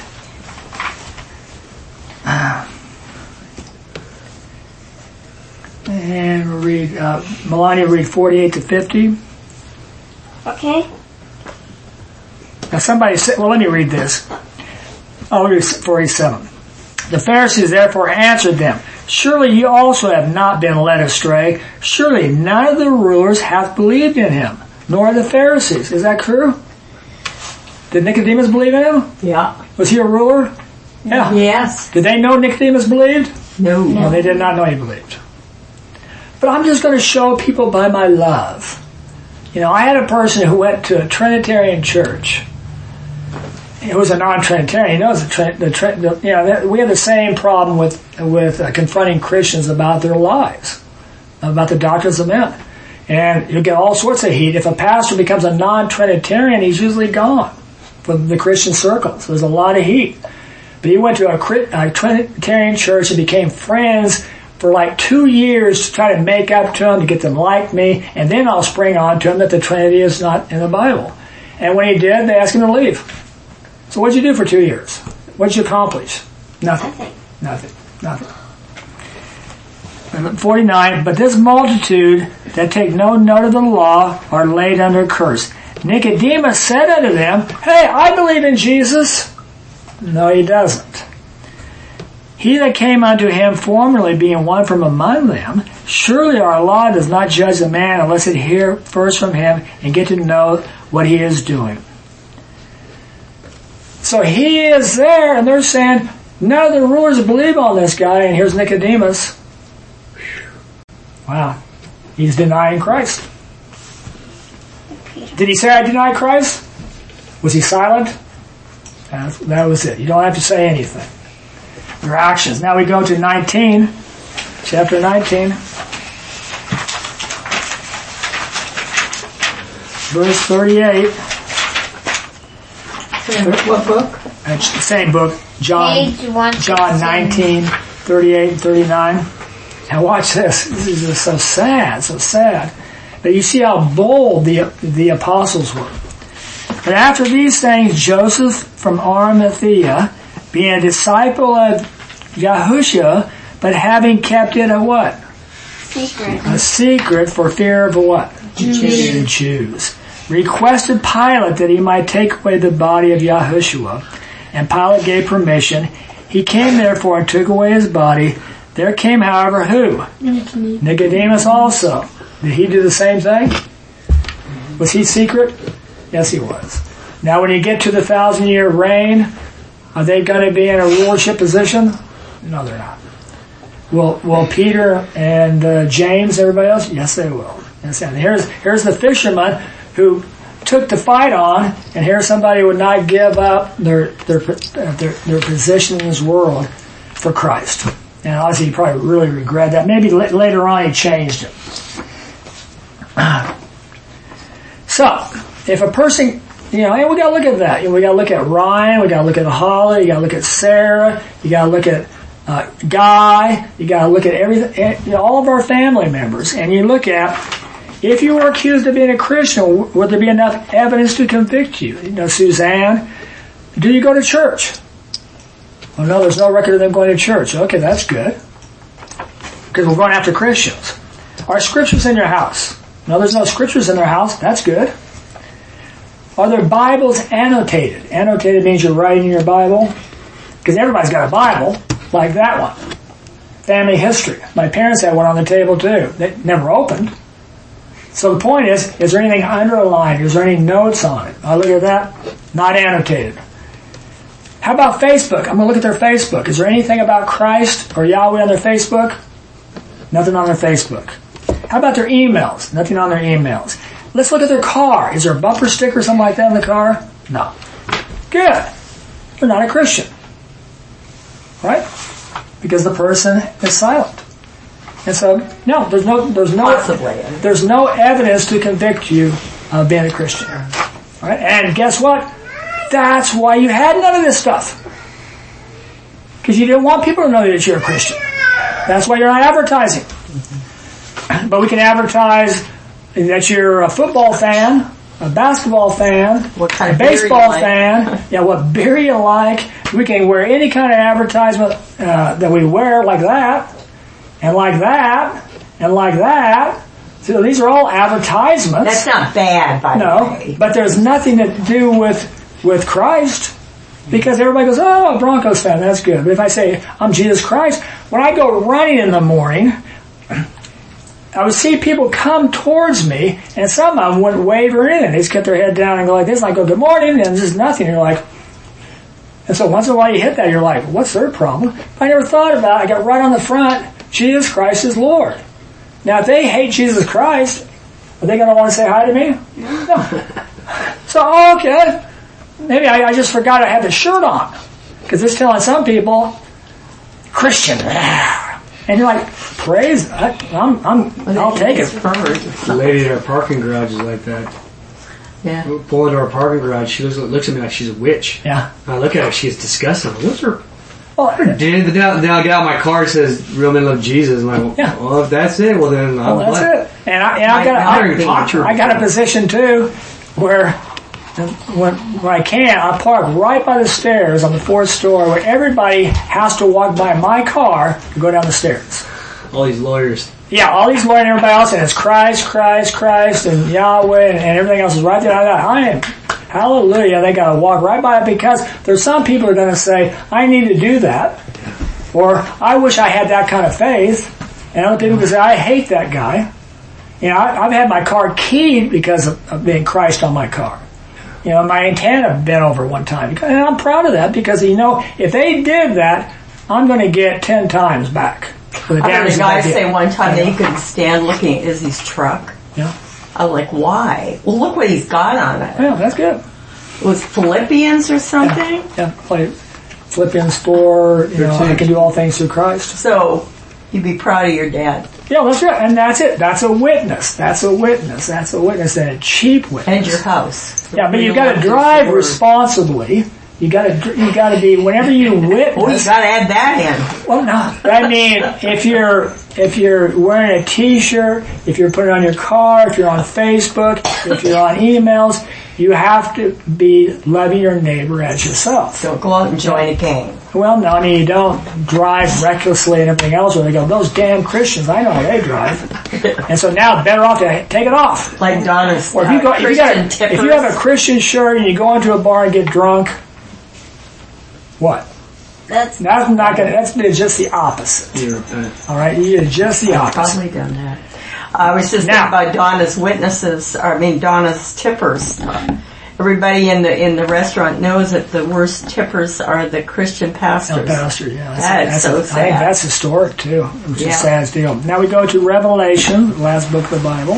Speaker 1: And we'll read, uh, Melania, read forty-eight to fifty.
Speaker 3: Okay.
Speaker 1: Now somebody said, well, let me read this. Oh, forty-seven. The Pharisees therefore answered them, surely you also have not been led astray. Surely none of the rulers hath believed in him, nor the Pharisees. Is that true? Did Nicodemus believe in him?
Speaker 2: Yeah.
Speaker 1: Was he a ruler? Yeah.
Speaker 2: Yes.
Speaker 1: Did they know Nicodemus believed?
Speaker 2: No.
Speaker 1: No, they did not know he believed. But I'm just going to show people by my love. You know, I had a person who went to a Trinitarian church. It was a non-Trinitarian. He knows the, the, the you know, we have the same problem with with uh, confronting Christians about their lives, about the doctrines of men, and you get all sorts of heat. If a pastor becomes a non-Trinitarian, he's usually gone from the Christian circles. There's a lot of heat. But he went to a, a Trinitarian church and became friends for like two years to try to make up to them, to get them like me, and then I'll spring on to him that the Trinity is not in the Bible. And when he did, they asked him to leave. So what did you do for two years? What did you accomplish? Nothing. Nothing. Nothing. Nothing. forty-nine, but this multitude that take no note of the law are laid under curse. Nicodemus said unto them, hey, I believe in Jesus. No, he doesn't. He that came unto him formerly being one from among them, surely our law does not judge a man unless it hear first from him and get to know what he is doing. So he is there, and they're saying, none of the rulers believe on this guy, and here's Nicodemus. Wow. He's denying Christ. Did he say, I deny Christ? Was he silent? That was it. You don't have to say anything. Your actions. Now we go to nineteen, chapter nineteen. Verse thirty-eight.
Speaker 2: What book?
Speaker 1: It's the same book, John,
Speaker 3: Page
Speaker 1: John nineteen, thirty-eight and thirty-nine. Now watch this. This is just so sad, so sad. But you see how bold the the apostles were. But after these things, Joseph from Arimathea, being a disciple of Yahushua, but having kept it a what?
Speaker 3: Secret.
Speaker 1: A secret for fear of a what?
Speaker 3: Jews.
Speaker 1: The Jews. Requested Pilate that he might take away the body of Yahushua, and Pilate gave permission. He came therefore and took away his body. There came, however, who?
Speaker 3: Nicodemus.
Speaker 1: Nicodemus also. Did he do the same thing? Was he secret? Yes, he was. Now when you get to the thousand year reign, are they going to be in a rulership position? No, they're not. Will Will Peter and uh, James, everybody else? Yes, they will. Yes, and here's here's the fisherman who took the fight on, and here's somebody who would not give up their their their, their position in this world for Christ. And obviously, he probably really regret that. Maybe l- later on, he changed it. So, if a person, you know, and we got to look at that. We got to look at Ryan. We got to look at Holly. You got to look at Sarah. You got to look at uh, Guy. You got to look at everything. You know, all of our family members, and you look at, if you were accused of being a Christian, would there be enough evidence to convict you? You know, Suzanne, do you go to church? Well, no, there's no record of them going to church. Okay, that's good. Because we're going after Christians. Are scriptures in your house? No, there's no scriptures in their house. That's good. Are there Bibles annotated? Annotated means you're writing in your Bible. Because everybody's got a Bible, like that one. Family history. My parents had one on the table too. They never opened. So the point is, is there anything underlined? Is there any notes on it? I look at that. Not annotated. How about Facebook? I'm going to look at their Facebook. Is there anything about Christ or Yahweh on their Facebook? Nothing on their Facebook. How about their emails? Nothing on their emails. Let's look at their car. Is there a bumper sticker or something like that in the car? No. Good. They're not a Christian. Right? Because the person is silent. And so, no, there's no, there's no,
Speaker 2: Possibly.
Speaker 1: there's no evidence to convict you of being a Christian. All right? And guess what? That's why you had none of this stuff. Because you didn't want people to know that you're a Christian. That's why you're not advertising. But we can advertise that you're a football fan, a basketball fan,
Speaker 2: what kind
Speaker 1: a
Speaker 2: of beer
Speaker 1: baseball
Speaker 2: you like.
Speaker 1: fan, yeah, what beer you like. We can wear any kind of advertisement uh, that we wear like that, and like that, and like that. So these are all advertisements.
Speaker 2: That's not bad, by
Speaker 1: no,
Speaker 2: the way.
Speaker 1: but there's nothing to do with with Christ. Because everybody goes, oh, Broncos fan, that's good. But if I say, I'm Jesus Christ, when I go running in the morning, I would see people come towards me, and some of them wouldn't wave or anything. They just kept their head down and go like this, and I go, good morning, and there's nothing. You're like, and so once in a while you hit that, you're like, what's their problem? I never thought about it. I got right on the front, Jesus Christ is Lord. Now, if they hate Jesus Christ, are they going to want to say hi to me? No. So, okay. Maybe I, I just forgot I had the shirt on. Because it's telling some people, Christian. And you're like, praise, I, I'm, I'm, I'll take it.
Speaker 5: The lady in our parking garage is like that.
Speaker 2: Yeah.
Speaker 5: We pull into our parking garage, she looks, looks at me like she's a witch.
Speaker 1: Yeah.
Speaker 5: And I look at her, she's disgusting. What's her...
Speaker 1: Well,
Speaker 5: Dude, but then, then I get out of my car, it says, real men love Jesus. I'm like,
Speaker 1: Yeah.
Speaker 5: well, if that's it, well then,
Speaker 1: well,
Speaker 5: I'm
Speaker 1: that's
Speaker 5: glad.
Speaker 1: it. And I, and I got,
Speaker 5: I don't even talk to her.
Speaker 1: I, I got a position too, where when, when I can, I park right by the stairs on the fourth story where everybody has to walk by my car to go down the stairs.
Speaker 5: All these lawyers.
Speaker 1: Yeah, all these lawyers and everybody else, and it's Christ, Christ, Christ, and Yahweh, and, and everything else is right there. I got, I am, hallelujah, they got to walk right by it because there's some people who are going to say, I need to do that, or I wish I had that kind of faith, and other people can say, I hate that guy. You know, I, I've had my car keyed because of, of being Christ on my car. You know, my antenna bent over one time. And I'm proud of that because, you know, if they did that, I'm going to get ten times back. For the
Speaker 2: I heard
Speaker 1: damage
Speaker 2: a
Speaker 1: that
Speaker 2: guy
Speaker 1: I did.
Speaker 2: say one time that
Speaker 1: Yeah.
Speaker 2: he couldn't stand looking at Izzy's truck.
Speaker 1: Yeah.
Speaker 2: I was like, why? Well, look what he's got on it.
Speaker 1: Yeah, that's good.
Speaker 2: It was Philippians or something?
Speaker 1: Yeah, like Philippians four, you know, I can do all things through Christ.
Speaker 2: So, you'd be proud of your dad.
Speaker 1: Yeah, that's right. And that's it. That's a witness. That's a witness. That's a witness and a cheap witness.
Speaker 2: And your house.
Speaker 1: Yeah, but you got to drive responsibly. You got to you got to be whenever you witness.
Speaker 2: Oh, you got to add that in.
Speaker 1: Well, no. I mean, if you're if you're wearing a T-shirt, if you're putting it on your car, if you're on Facebook, if you're on emails, you have to be loving your neighbor as yourself.
Speaker 2: Don't go out and join a gang.
Speaker 1: Well, no, I mean, you don't drive recklessly and everything else where they go, those damn Christians, I know how they drive. And so now, better off to take it off.
Speaker 2: Like Donna's
Speaker 1: Or if you, go,
Speaker 2: uh,
Speaker 1: if, you got
Speaker 2: Christian
Speaker 1: a, if you have a Christian shirt and you go into a bar and get drunk, what?
Speaker 3: That's
Speaker 1: That's not gonna, that's just the opposite.
Speaker 5: You repent.
Speaker 1: Alright, you did just the
Speaker 2: I've
Speaker 1: opposite.
Speaker 2: probably done that. I was just
Speaker 1: Now-
Speaker 2: thinking about Donna's witnesses, or I mean Donna's tippers. Everybody in the in the restaurant knows that the worst tippers are the Christian pastors.
Speaker 1: El Pastor, yeah. That's,
Speaker 2: That is
Speaker 1: that's
Speaker 2: so
Speaker 1: a, I think
Speaker 2: sad.
Speaker 1: that's historic too, which
Speaker 2: Yeah.
Speaker 1: is a sad deal. Now we go to Revelation, the last book of the Bible.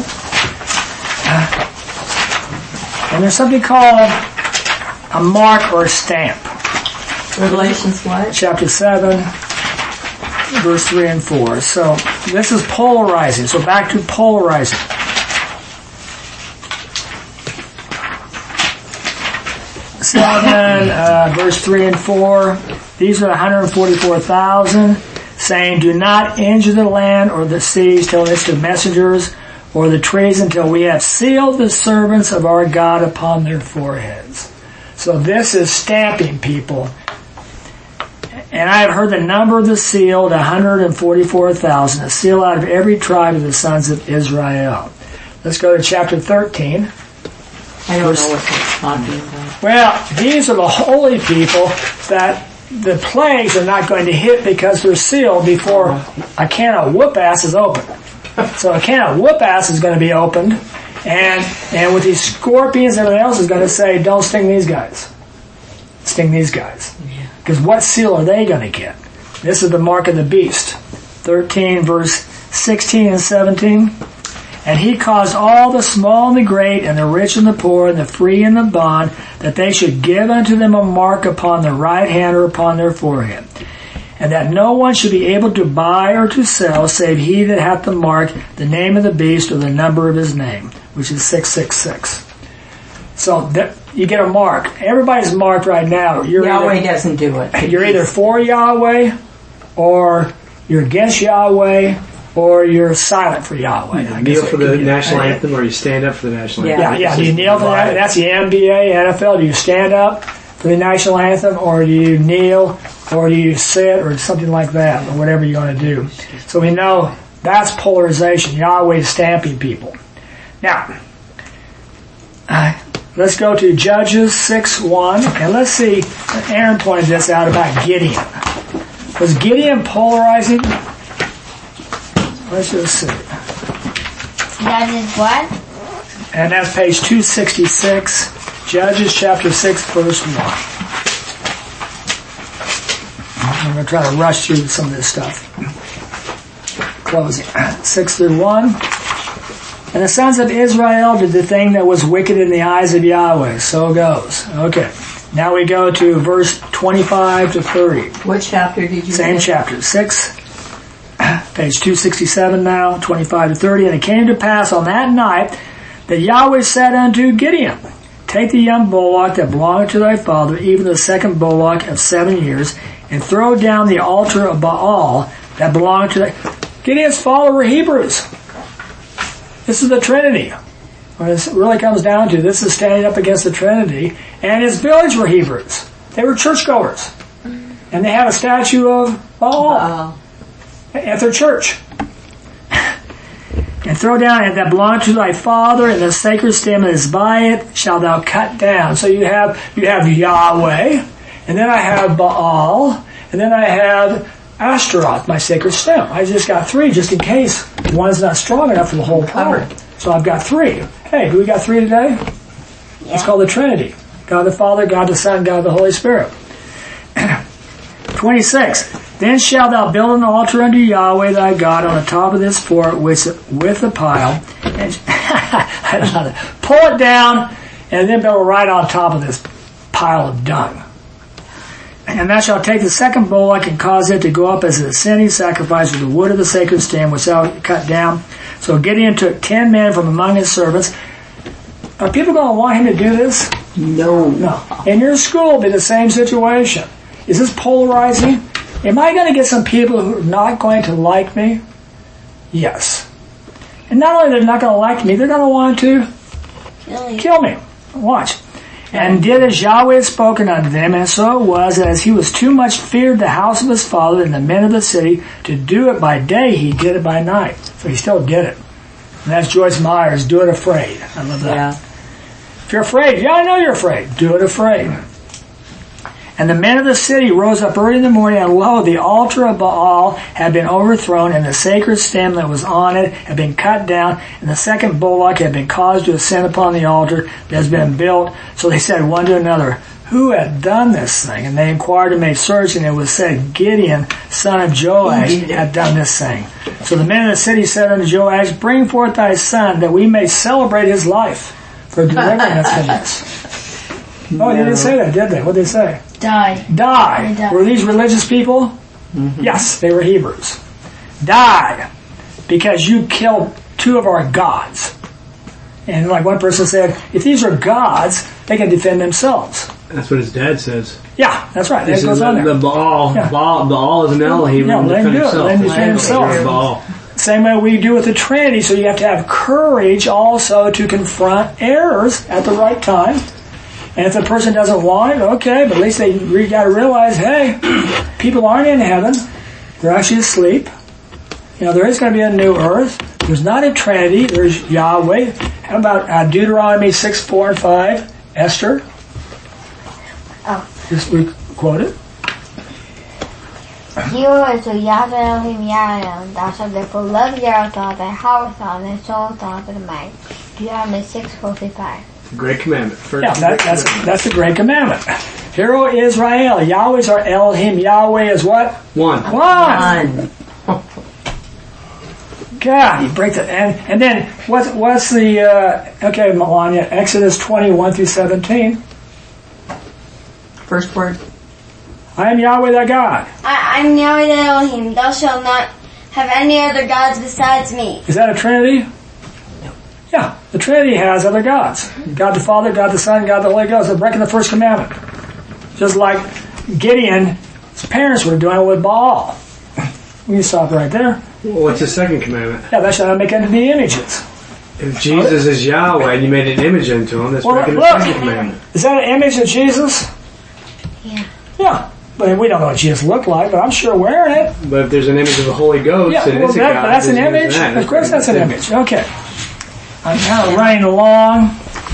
Speaker 1: And there's something called a mark or a stamp.
Speaker 2: Revelations what?
Speaker 1: Chapter seven, verse three and four. So this is polarizing. So back to polarizing. seven, uh, verse three and four. These are one hundred forty-four thousand, saying, do not injure the land or the seas till it's the messengers or the trees until we have sealed the servants of our God upon their foreheads. So this is stamping people. And I have heard the number of the sealed, one hundred forty-four thousand, a seal out of every tribe of the sons of Israel. Let's go to chapter thirteen.
Speaker 2: I don't know what that's talking about.
Speaker 1: Well, these are the holy people that the plagues are not going to hit because they're sealed before a can of whoop ass is opened. So a can of whoop ass is going to be opened, and and with these scorpions and everything else is going to say, don't sting these guys. Sting these guys. Because what seal are they going to get? This is the mark of the beast. thirteen verse sixteen and seventeen. And he caused all the small and the great, and the rich and the poor, and the free and the bond, that they should give unto them a mark upon their right hand or upon their forehead. and that no one should be able to buy or to sell save he that hath the mark, the name of the beast, or the number of his name, which is six six six. So that, you get a mark. Everybody's marked right now. You're
Speaker 2: Yahweh
Speaker 1: either,
Speaker 2: doesn't do it.
Speaker 1: You're either for Yahweh, or you're against Yahweh, or you're silent for Yahweh.
Speaker 5: You kneel for the national anthem, or you stand up for the national
Speaker 2: Yeah.
Speaker 5: anthem.
Speaker 1: Yeah, yeah. Do you kneel for that? That's the N B A, N F L. Do you stand up for the national anthem, or do you kneel, or do you sit, or something like that, or whatever you're going to do? So we know that's polarization. Yahweh is stamping people. Now, uh, let's go to Judges six one, and let's see. Aaron pointed this out about Gideon. Was Gideon polarizing? Let's just see.
Speaker 3: Judges what?
Speaker 1: And that's page two sixty-six, Judges chapter six, verse one. I'm going to try to rush through some of this stuff. Closing. six through one. And the sons of Israel did the thing that was wicked in the eyes of Yahweh. So goes. Okay. Now we go to verse twenty-five to thirty.
Speaker 2: What chapter did you
Speaker 1: Same
Speaker 2: read?
Speaker 1: chapter. six. Page two sixty-seven now, twenty-five to thirty. And it came to pass on that night that Yahweh said unto Gideon, take the young bullock that belonged to thy father, even the second bullock of seven years, and throw down the altar of Baal that belonged to thy... Gideon's followers were Hebrews. This is the Trinity. When it really comes down to, this is standing up against the Trinity. And his village were Hebrews. They were churchgoers. And they had a statue of Baal.
Speaker 2: Uh,
Speaker 1: At their church. And throw down it that belonged to thy father, and the sacred stem that is by it shalt thou cut down. So you have you have Yahweh, and then I have Baal, and then I have Ashtaroth, my sacred stem. I just got three, just in case one's not strong enough for the whole power. So I've got three. Hey, do we got three today?
Speaker 3: Yeah.
Speaker 1: It's called the Trinity. God the Father, God the Son, God the Holy Spirit. twenty-six. Then shalt thou build an altar unto Yahweh thy God on the top of this fort with, with the pile. And I love it. Pull it down and then build it right on top of this pile of dung. And thou shalt take the second bullock and cause it to go up as an ascending sacrifice with the wood of the sacred stem which thou cut down. So Gideon took ten men from among his servants. Are people going to want him to do this?
Speaker 2: no.
Speaker 1: No. In your school, it'll be the same situation. Is this polarizing? Am I going to get some people who are not going to like me? Yes. And not only they're not going to like me, they're going to want to kill me. Watch. And did as Yahweh had spoken unto them, and so it was, that as he was too much feared the house of his father and the men of the city to do it by day, he did it by night. So he still did it. And that's Joyce Myers, do it afraid. I love that.
Speaker 2: Yeah.
Speaker 1: If you're afraid, yeah, I know you're afraid. Do it afraid. And the men of the city rose up early in the morning, and lo, the altar of Baal had been overthrown, and the sacred stem that was on it had been cut down, and the second bullock had been caused to ascend upon the altar that has been built. So they said one to another, who had done this thing? And they inquired and made search, and it was said, Gideon, son of Joash, had done this thing. So the men of the city said unto Joash, bring forth thy son, that we may celebrate his life for delivering us from this. Oh, they didn't say that, did they? What did they say?
Speaker 3: Die.
Speaker 1: Die.
Speaker 3: Die.
Speaker 1: Were these religious people? Mm-hmm. Yes, they were Hebrews. Die, because you killed two of our gods. And like one person said, if these are gods, they can defend themselves.
Speaker 5: That's what his dad says.
Speaker 1: Yeah, that's right.
Speaker 5: He
Speaker 1: That goes
Speaker 5: says
Speaker 1: on
Speaker 5: the,
Speaker 1: there.
Speaker 5: the Baal,
Speaker 1: Yeah.
Speaker 5: Baal, Baal is an Elohim.
Speaker 1: Yeah,
Speaker 5: and
Speaker 1: let him
Speaker 5: defend
Speaker 1: do it.
Speaker 5: himself.
Speaker 1: Let him defend himself.
Speaker 5: Baal.
Speaker 1: Same way we do with the Trinity, so you have to have courage also to confront errors at the right time. And if the person doesn't want it, okay, but at least they re- got to realize, hey, people aren't in heaven. They're actually asleep. You know, there is going to be a new earth. There's not a Trinity. There's Yahweh. How about uh, Deuteronomy six, four, and five? Esther?
Speaker 3: Oh.
Speaker 1: Just we quote it.
Speaker 3: Hero is to Yahweh Elohim Yahweh, thou shalt therefore love Yahweh with all thy heart, with all thy soul, with all thy might. Deuteronomy six, four through five.
Speaker 5: Great commandment. First
Speaker 1: Yeah, that, that's that's the great commandment. Hear, O Israel, Yahweh's our Elohim. Yahweh is what?
Speaker 5: One.
Speaker 1: One.
Speaker 2: One.
Speaker 1: God, you break the and and then what's what's the uh, okay, Melania? Exodus twenty one through seventeen.
Speaker 2: First word.
Speaker 1: I am Yahweh thy God.
Speaker 6: I, I'm Yahweh the Elohim. Thou shalt not have any other gods besides me.
Speaker 1: Is that a Trinity? No. Yeah, the Trinity has other gods. God the Father, God the Son, God the Holy Ghost. They're breaking the first commandment. Just like Gideon's parents were doing it with Baal. We can stop right there.
Speaker 5: Well, what's the second commandment?
Speaker 1: Yeah, thou shalt not make any images.
Speaker 5: If Jesus is Yahweh and you made an image into him, that's
Speaker 1: Well,
Speaker 5: breaking the
Speaker 1: look.
Speaker 5: second commandment.
Speaker 1: Is that an image of Jesus?
Speaker 3: Yeah.
Speaker 1: Yeah. But we don't know what Jesus looked like, but I'm sure wearing it.
Speaker 5: But if there's an image of the Holy Ghost,
Speaker 1: Yeah,
Speaker 5: and
Speaker 1: well,
Speaker 5: it's a
Speaker 1: that,
Speaker 5: God,
Speaker 1: but that's an
Speaker 5: there's
Speaker 1: image.
Speaker 5: that.
Speaker 1: Of course that's an
Speaker 5: breaking
Speaker 1: image. Okay. I'm kind of running along.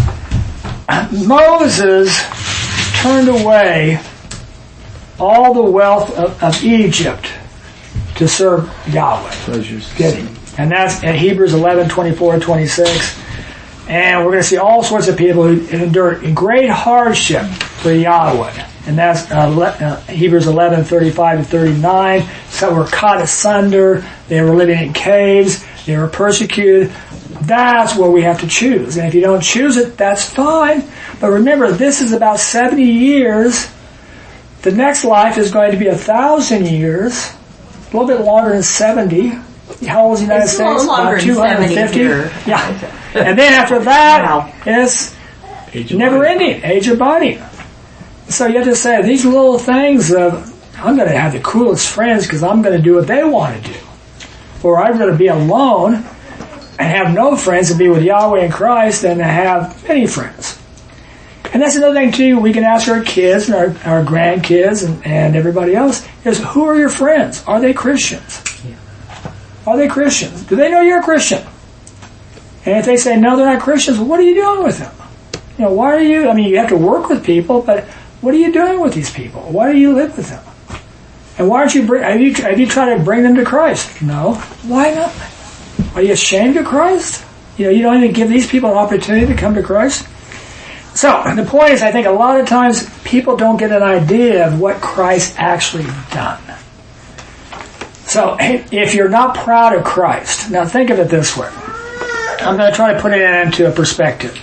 Speaker 1: Moses turned away all the wealth of, of Egypt to serve Yahweh.
Speaker 5: Pleasures.
Speaker 1: Did he? And that's in Hebrews eleven, twenty-four, twenty-six. And we're going to see all sorts of people who endured great hardship for Yahweh. And that's uh, Le- uh, Hebrews eleven, thirty-five to thirty-nine. Some were caught asunder. They were living in caves. They were persecuted. That's what we have to choose. And if you don't choose it, that's fine. But remember, this is about seventy years. The next life is going to be a thousand years. A little bit longer than seventy. How old is the United
Speaker 2: It's a
Speaker 1: States?
Speaker 2: little longer
Speaker 1: About
Speaker 2: than
Speaker 1: two hundred fifty.
Speaker 2: seventy here.
Speaker 1: Yeah. And then after that,
Speaker 2: Wow.
Speaker 1: it's
Speaker 5: Age of
Speaker 1: never
Speaker 5: bondage.
Speaker 1: ending. Age of bonding. So you have to say, these little things of, I'm going to have the coolest friends because I'm going to do what they want to do. Or I'm going to be alone and have no friends and be with Yahweh and Christ than to have many friends. And that's another thing too, we can ask our kids and our, our grandkids and, and everybody else, is who are your friends? Are they Christians? Are they Christians? Do they know you're a Christian? And if they say, no, they're not Christians, well, what are you doing with them? You know, why are you, I mean, you have to work with people, but what are you doing with these people? Why do you live with them? And why aren't you, bring, have you, have you tried to bring them to Christ? No. Why not? Are you ashamed of Christ? You know, you don't even give these people an opportunity to come to Christ? So, the point is, I think a lot of times people don't get an idea of what Christ actually done. So, if you're not proud of Christ, now think of it this way. I'm going to try to put it into a perspective.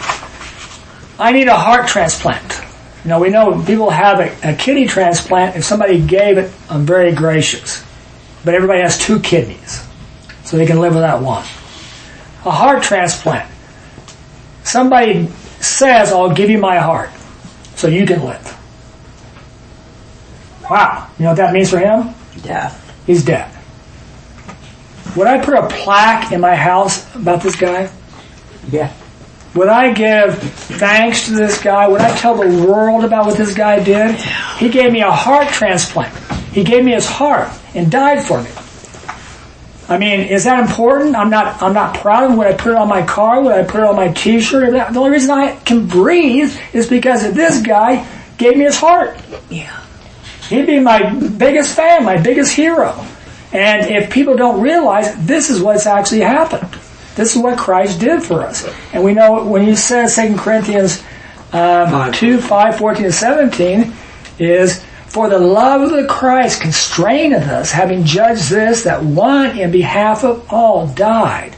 Speaker 1: I need a heart transplant. You know, we know people have a, a kidney transplant. If somebody gave it, I'm very gracious. But everybody has two kidneys, so they can live without one. A heart transplant. Somebody says, I'll give you my heart so you can live. Wow. You know what that means for him?
Speaker 2: Death.
Speaker 1: He's dead. Would I put a plaque in my house about this guy?
Speaker 2: Yeah.
Speaker 1: Would I give thanks to this guy? Would I tell the world about what this guy did? He gave me a heart transplant. He gave me his heart and died for me. I mean, is that important? I'm not, I'm not proud of him. Would I put it on my car? Would I put it on my t-shirt? The only reason I can breathe is because of this guy gave me his heart.
Speaker 2: Yeah.
Speaker 1: He'd be my biggest fan, my biggest hero. And if people don't realize, this is what's actually happened. This is what Christ did for us. And we know when he says Second Corinthians um, two, five, fourteen, and seventeen is, for the love of the Christ constraineth us, having judged this, that one in behalf of all died.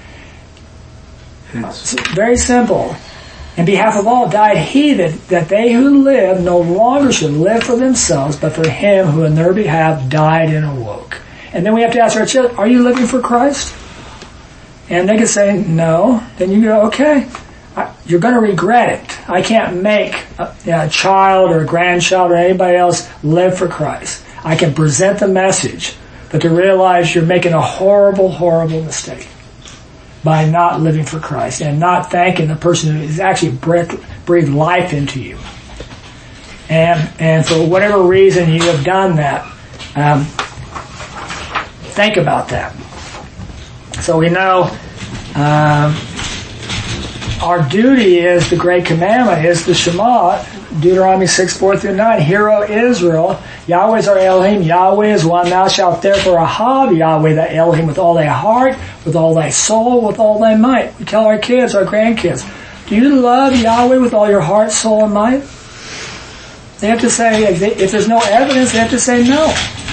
Speaker 5: Yes.
Speaker 1: It's very simple. In behalf of all died he, that, that they who live no longer should live for themselves, but for him who in their behalf died and awoke. And then we have to ask our children, are you living for Christ? And they can say no. Then you go, okay, I, you're going to regret it. I can't make a, a child or a grandchild or anybody else live for Christ. I can present the message, but to realize you're making a horrible, horrible mistake by not living for Christ and not thanking the person who has actually breathed, breathed life into you. And and for whatever reason you have done that, um, think about that. So we know um, our duty is, the great commandment is the Shema, Deuteronomy six, four through nine. Hear, O Israel, Yahweh is our Elohim, Yahweh is one. Thou shalt therefore have Yahweh thy Elohim with all thy heart, with all thy soul, with all thy might. We tell our kids, our grandkids, do you love Yahweh with all your heart, soul, and might? They have to say, if, they, if there's no evidence, they have to say no.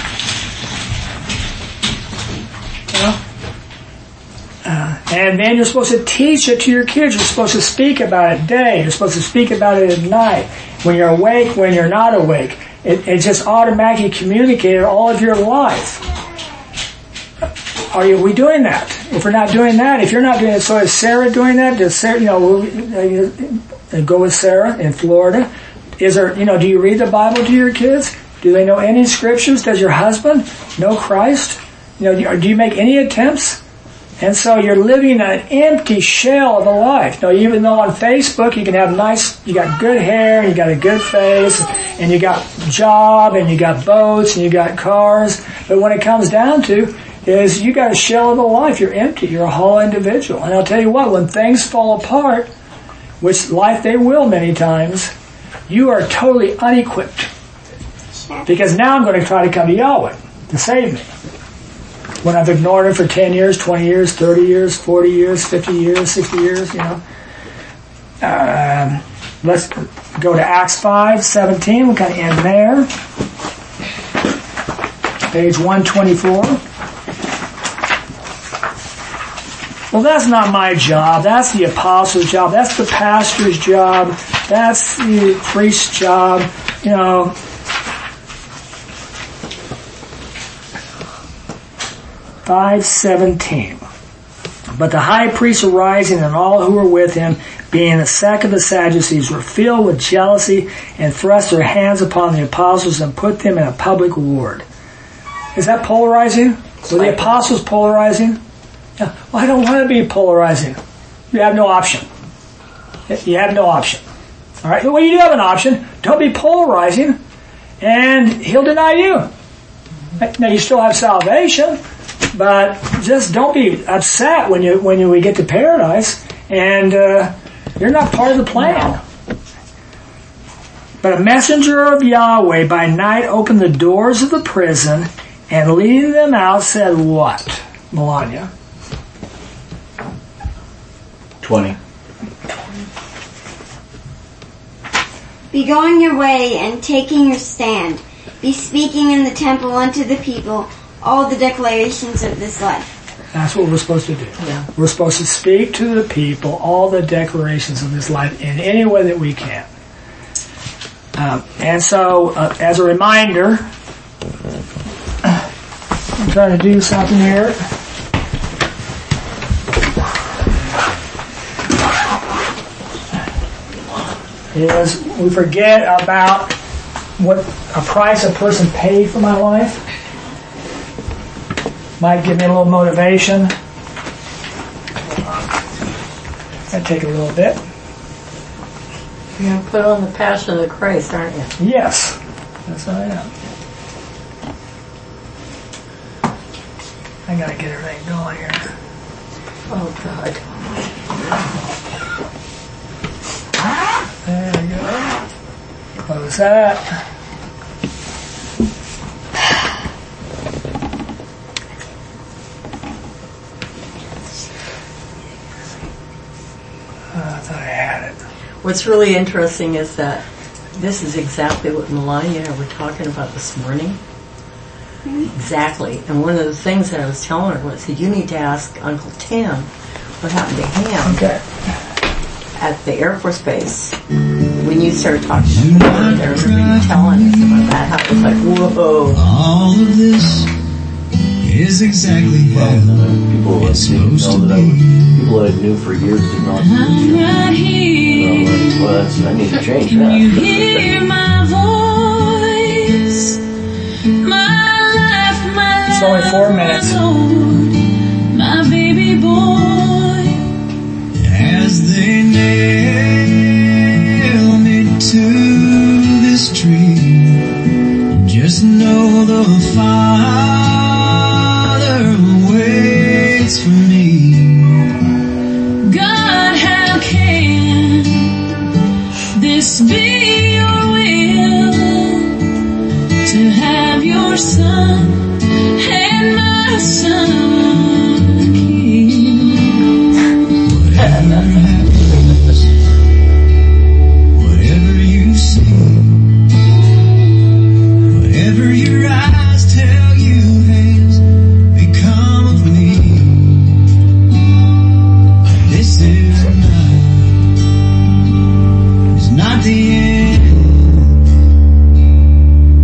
Speaker 1: Uh, and then you're supposed to teach it to your kids. You're supposed to speak about it day. You're supposed to speak about it at night. When you're awake, when you're not awake. It, it just automatically communicated all of your life. Are you, we doing that? If we're not doing that, if you're not doing it, so is Sarah doing that? Does Sarah, you know, go with Sarah in Florida? Is there, you know, do you read the Bible to your kids? Do they know any scriptures? Does your husband know Christ? You know, do you make any attempts? And so you're living an empty shell of a life. Now, even though on Facebook you can have nice, you got good hair, and you got a good face, and you got job, and you got boats, and you got cars, but when it comes down to is you got a shell of a life. You're empty. You're a whole individual. And I'll tell you what, when things fall apart, which life they will many times, you are totally unequipped. Because now I'm going to try to come to Yahweh to save me. When I've ignored Him for ten years, twenty years, thirty years, forty years, fifty years, sixty years, you know. Um, let's go to Acts five seventeen. We'll kind of end there. Page one twenty-four. Well, that's not my job. That's the apostle's job. That's the pastor's job. That's the priest's job. You know, five seventeen. But the high priest arising and all who were with him, being the sect of the Sadducees, were filled with jealousy and thrust their hands upon the apostles and put them in a public ward. Is that polarizing? Were the apostles polarizing? Yeah. Well, I don't want to be polarizing. You have no option. You have no option. All right. Well, you do have an option. Don't be polarizing, and He'll deny you. Now, you still have salvation, but just don't be upset when you when you we get to paradise, and uh, you're not part of the plan. But a messenger of Yahweh by night opened the doors of the prison, and leading them out said, "What, Melania?"
Speaker 7: twenty.
Speaker 6: Be going your way and taking your stand. Be speaking in the temple unto the people all the declarations of this life.
Speaker 1: That's what we're supposed to do.
Speaker 2: Yeah.
Speaker 1: We're supposed to speak to the people all the declarations of this life in any way that we can. Um, and so, uh, as a reminder, I'm trying to do something here. Is we forget about what a price a person paid for my life. Might give me a little motivation. That'd take a little bit.
Speaker 2: You're going to put on the Passion of the Christ, aren't you?
Speaker 1: Yes. Yes, I am. I gotta get everything going here.
Speaker 2: Oh, God.
Speaker 1: There we go. Close that. Uh, I thought I had it.
Speaker 2: What's really interesting is that this is exactly what Melania and I were talking about this morning. Exactly. And one of the things that I was telling her was that you need to ask Uncle Tim what happened to him
Speaker 1: Okay.
Speaker 2: at the Air Force Base. When you started talking about it, I remember you telling us about that. How it was like, whoa.
Speaker 8: All of this is exactly how
Speaker 7: People that
Speaker 8: it's
Speaker 7: didn't
Speaker 8: supposed
Speaker 7: know
Speaker 8: to
Speaker 7: that I was,
Speaker 8: be.
Speaker 7: people that I knew for years did not
Speaker 8: I'm right here.
Speaker 7: know. Well, that's, I need to change
Speaker 8: Can
Speaker 7: that.
Speaker 8: you hear my voice? My life, my
Speaker 1: It's only four minutes.
Speaker 8: Lord, my baby boy. As they nail me to this tree, just know the Father waits for me. God, how can this be your will, to have your son and my son killed? Whatever happens, whatever you see, whatever your eyes tell you has become of me, this is not, is not the end.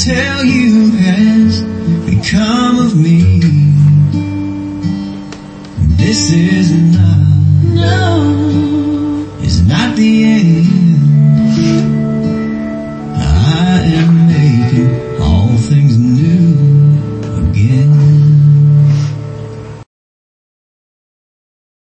Speaker 8: tell you has become of me. This is